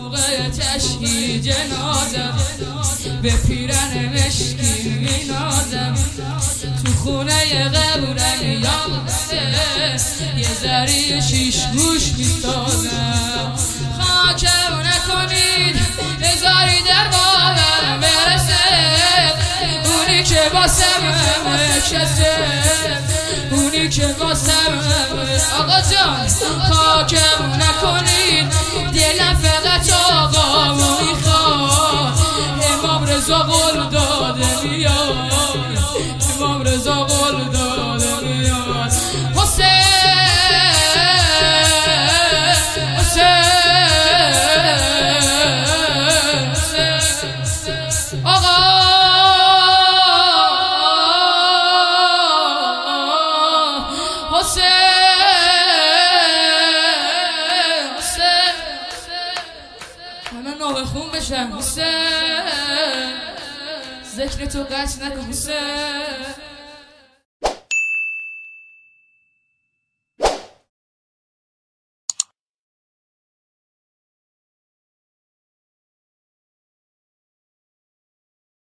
موقع تشییع جنازم به پیرن مشکی مینازم تو خونه قبرم یادم یه ذری شیش گوش میسازم خاکم نکنید بذاری در بابم برسه اونی که واسم کسه اونی که واسم آقا جان خاکم نکنید دلم فقط آقا میخواد امام رضا قول داده میاد امام رضا قول داده میاد حسین آقا من ناخون بشم حسین ذکر تو قطع نکن حسین